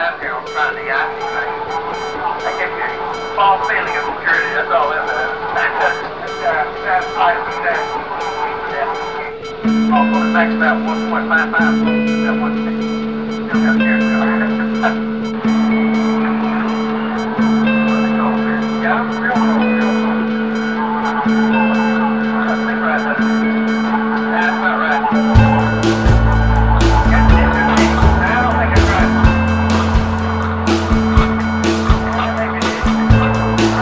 out here on trying to eye things. That gives you a false feeling of security, that's all that does. That's high as that. Yeah. Also, it makes about 1.55 volts. That one thing. Still got here. Yeah, I'm real cold. I think right there. That's not right. I don't think it's right. I think it is.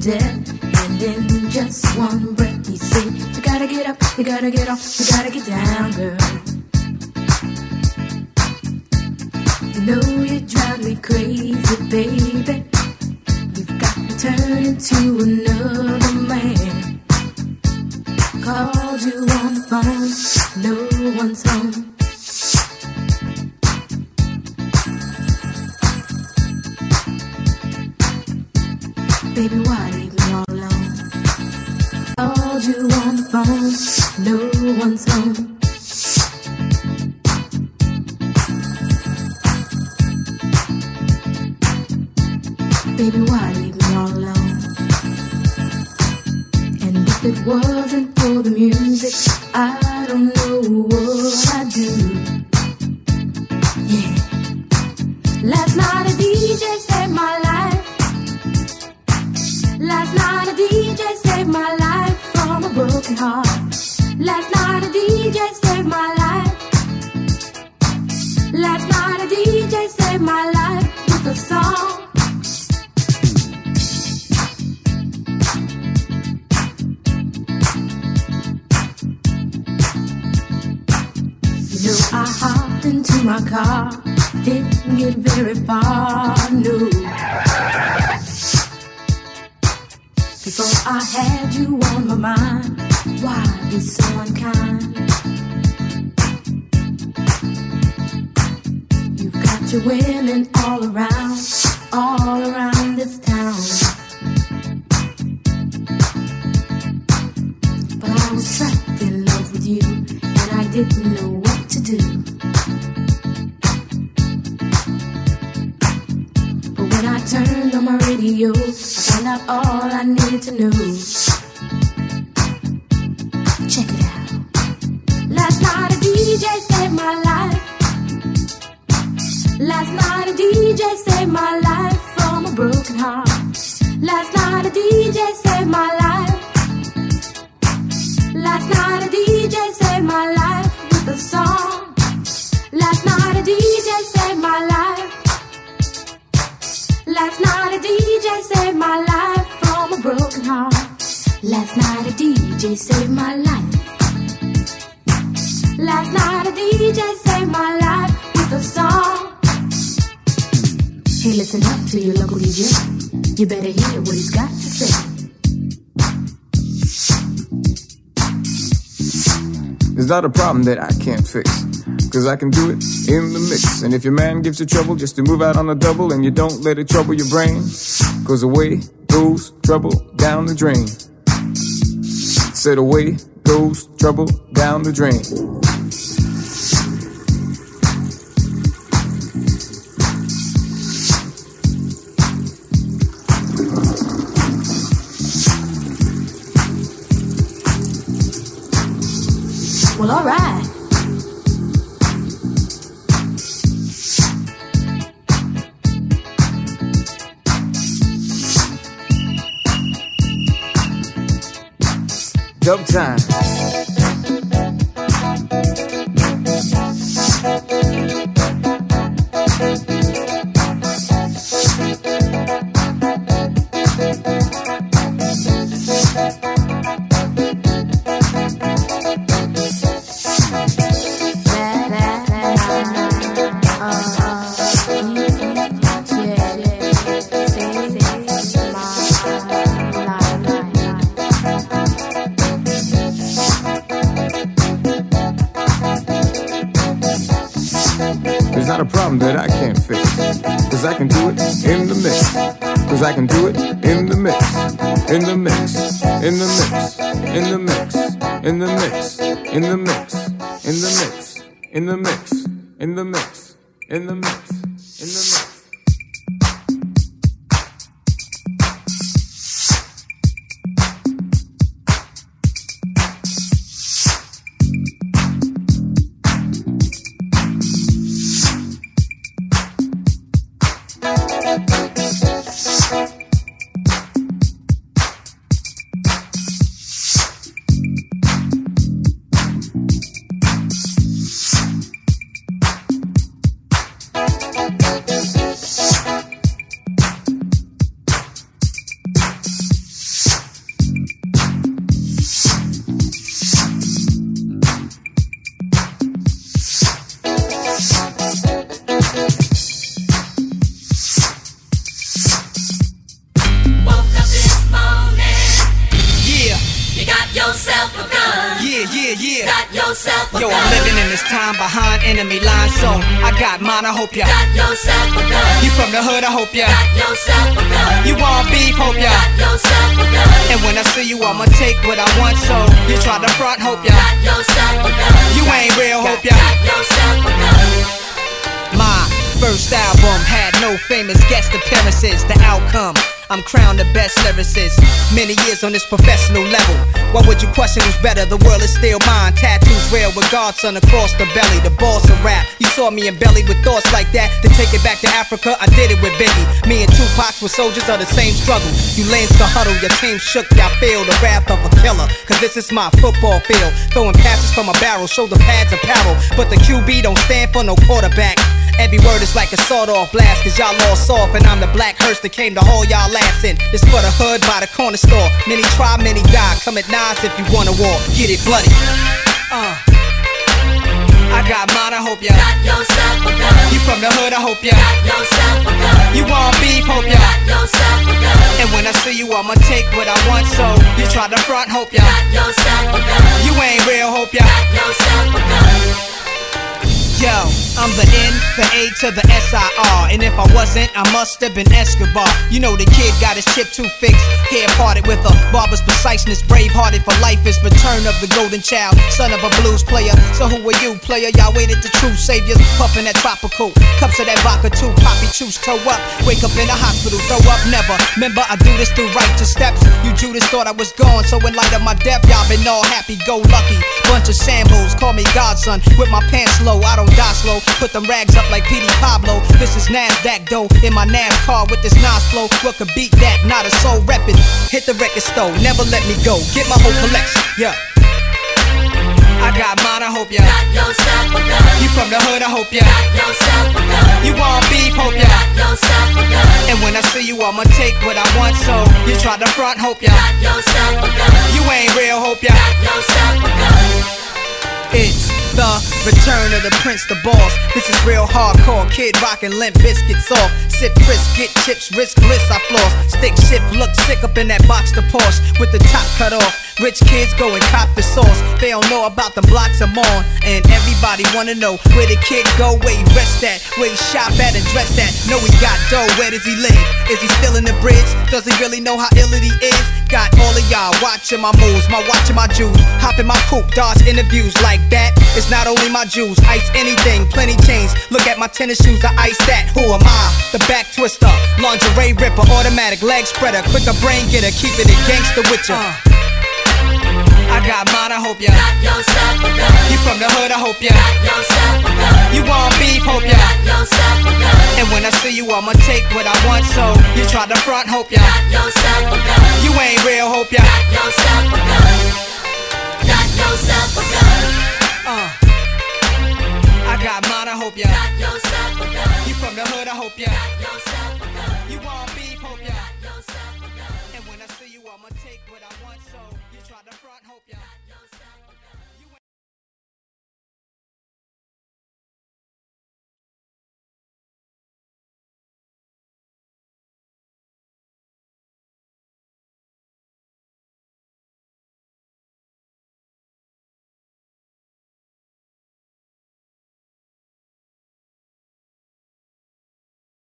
death. And in just one breath he said, you gotta get up, you gotta get off, you gotta get down, girl. You know you drive me crazy, baby. You've got to turn into another man. Called you on the phone, no one's home. Baby, why leave me all alone? Called you on the phone, no one's home. Baby, why leave me all alone? And if it wasn't for the music, I don't know what I'd do. Yeah. Last night a DJ saved my life. Last night a DJ saved my life from a broken heart. Last night a DJ saved my life. Last night a DJ saved my life with a song. You know I hopped into my car, didn't get very far, no. Before I had you on my mind, why be so unkind? You've got your women all around this town. But I was trapped in love with you, and I didn't know what to do. But when I turned on my radio, I found out all I needed to know. Check it out. Last night a DJ saved my life. Last night a DJ saved my life from a broken heart. Last night a DJ saved my life. Last night a DJ saved my life with a song. Last night a DJ saved my life. Last night a DJ saved my life from a broken heart. Last night a DJ saved my life. Last night a DJ saved my life with a song. Hey, listen up to your local DJ. You better hear what he's got to say. There's not a problem that I can't fix, 'cause I can do it in the mix. And if your man gives you trouble just to move out on a double, and you don't let it trouble your brain, 'cause away goes trouble down the drain. Said away goes trouble down the drain. Well, all right. Dub time. Not a problem that I can't fix, 'cause I can do it in the mix. 'Cause I can do it in the mix. In the mix. In the mix. In the mix. In the mix. In the mix. In the mix. In the mix. In the mix. In the mix. In the mix. yourself a gun. Yeah. Got yourself a gun. Yo, I'm living in this time behind enemy lines, so I got mine, I hope ya. Got yourself a gun. You from the hood, I hope ya. Got yourself a gun. You want beef, hope ya. Got yourself a gun. And when I see you, I'ma take what I want, so you try to front, hope ya. Got yourself a gun. You ain't real, hope ya. Got yourself a gun. My first album had no famous guest appearances. The outcome, I'm crowned the best lyricist. Many years on this professional level. Why would you question who's better? The world is still mine. Tattoos real with Godson across the belly. The boss of rap. You saw me embellied with thoughts like that. To take it back to Africa, I did it with Biggie. Me and Tupac were soldiers of the same struggle. You lanes to huddle, your team shook, y'all feel the wrath of a killer. Cause this is my football field. Throwing passes from a barrel, shoulder pads apparel. But the QB don't stand for no quarterback. Every word is like a sawed-off blast, cause y'all all soft, and I'm the black hearse that came to haul y'all ass in. This for the hood by the corner store. Many try, many die. Come at nines if you wanna war. Get it bloody. I got mine, I hope ya. Got yourself a gun. You from the hood, I hope ya. Got yourself a gun. You want beef, hope ya. Got yourself a gun. And when I see you, I'ma take what I want, so you try to front, hope ya. Got yourself a gun. You ain't real, hope ya. Got yourself a gun. Yo, I'm the N, the A to the S-I-R. And if I wasn't, I must have been Escobar. You know the kid got his chip too fixed. Hair parted with a barber's preciseness. Brave-hearted for life is return of the golden child. Son of a blues player. So who are you, player? Y'all waited the true saviors. Puffin' that tropical. Cups of that vodka too. Poppy choose, toe up. Wake up in the hospital, throw up never. Remember, I do this through righteous steps. You Judas thought I was gone. So in light of my death, y'all been all happy-go-lucky. Bunch of shambles. Call me Godson. With my pants low, I don't die slow. Put them rags up like P.D. Pablo. This is NASDAQ dough in my NASCAR with this Nas flow. What could beat that? Not a soul reppin'. Hit the record store, never let me go. Get my whole collection, yeah. I got mine, I hope ya. Got yourself a gun. You from the hood, I hope ya. Got yourself a gun. You want beef, hope ya. Got yourself a gun. And when I see you, I'ma take what I want, so you try to front, hope ya. Got yourself a gun. You ain't real, hope ya. Got yourself a gun. It's the return of the Prince, the boss. This is real hardcore. Kid rockin' Limp Bizkit off. Sip Chris, get chips, risk bliss, I floss. Stick shift, look sick up in that box to Porsche with the top cut off. Rich kids go and cop the sauce. They don't know about the blocks I'm on. And everybody wanna know where the kid go, where he rest at, where he shop at and dress at. Know he got dough, where does he live? Is he still in the bridge? Does he really know how ill it he is? Got all of y'all watching my moves, my watching my jewels. Hop in my coupe, dodge interviews like that. It's not only my jewels, ice anything, plenty chains. Look at my tennis shoes, I ice that. Who am I? The back twister, lingerie ripper, automatic leg spreader, quicker brain getter, keeping it gangster with ya. I got mine, I hope ya. Got yourself a gun. You from the hood, I hope ya. Got yourself a gun. You want beef, hope ya. Got yourself a gun. And when I see you, I'ma take what I want, so you try to front, hope ya. Got yourself a gun. You ain't real, hope ya. Got yourself a gun. Got yourself a gun. I got mine, I hope ya. Got yourself a gun. You from the hood, I hope ya. Got yourself a gun. You want